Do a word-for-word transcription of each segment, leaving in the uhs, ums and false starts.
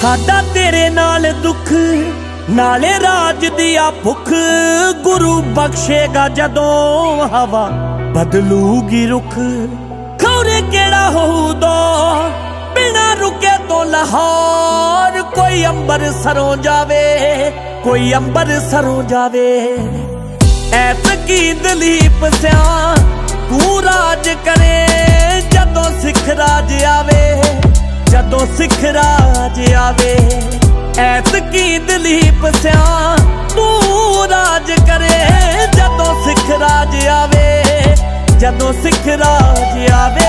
साडा तेरे नाल दुख नाले राज दिया भुख, गुरु बख्शेगा जदों हवा बदलूगी रुख। खौरे केड़ा होऊ दो बिना रुके तो लाहौर, कोई अंबर सरों जावे कोई अंबर सरों जावे। ऐतकी दलीप स्या तू राज करे जदों सिख राज आवे, जदों सिख राज आवे। ऐतकी दलीप स्या तू राज करे जदों सिख राज आवे, जदों सिख राज आवे।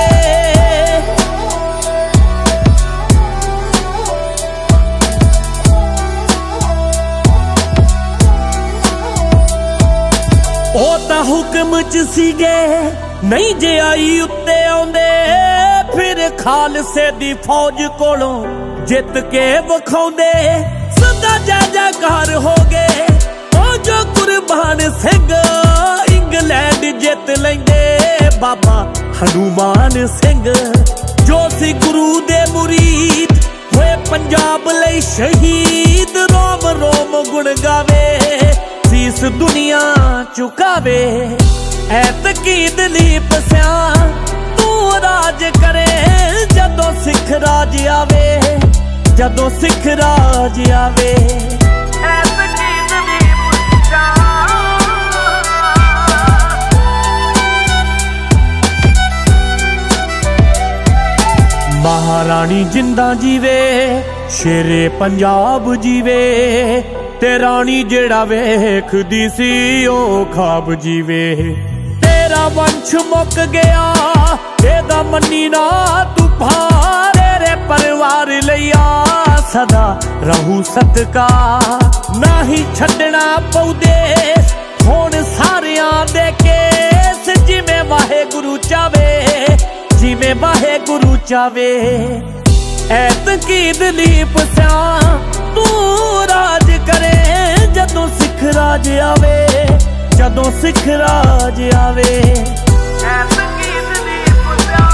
ओ तां हुक्म च सीगे नहीं जे आई उत्ते आउंदे, फिर खालसे दी फौज कोलों जित के वखाउंदे। सदा जा जाकार हो गए ओ जो कुर्बान सिंह, इंग्लैंड जित लेंदे बाबा हनुमान सिंह। जो सी गुरु दे मुरीद होए पंजाब लई शहीद, रोम रोम गुण गावे सीस दुनिया चुकावे। ऐतकी दलीप स्या तू राज करे जदों सिख राज आवे, जदों सिख राज आवे। ऐतकी दलीप स्या महारानी जिंदा जीवे शेरे पंजाब जीवे, ते रानी जेड़ा वेखदी सी ओ खाब जीवे। तेरा वंश मुक गया एदा मन्नी ना तूफान, तेरे परिवार लिया सदा रहू सदका। ना ही छड्डना पऊ देश हुण सारियां दे केस, जिवें वाहे गुरु चावे जिवें वाहे गुरु चावे। ऐतकी दलीप स्या तू राज करे जदों सिख राज आवे, जदों सिख राज आवे। ऐतकी दलीप स्या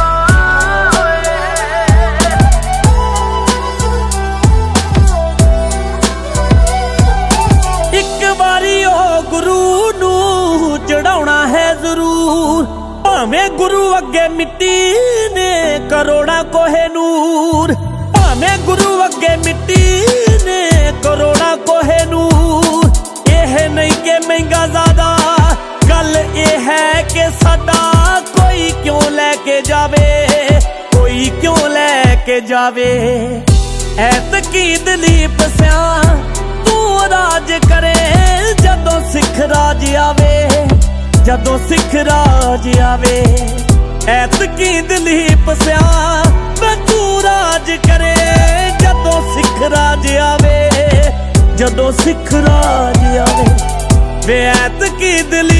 इक बारी ओ गुरु नू चढ़ाउणा है जरूर, भावें गुरु अगे मिट्टी ने करोड़ा कोहे नूर। भावें गुरु अगे मिट्टी ने करोड़ा कोहे नूर। यह नहीं के महंगा ज्यादा गल ये है कि साडा कोई क्यों लेके जावे, कोई क्यों लेके जावे। ऐतकी दलीप स्या तू राज करे जदों सिख राज आवे, जदों सिख राज आवे। ऐतकी दलीप स्या तू राज करे जदों सिख राज आवे, जदों सिख राज आवे। वे ऐतकी दलीप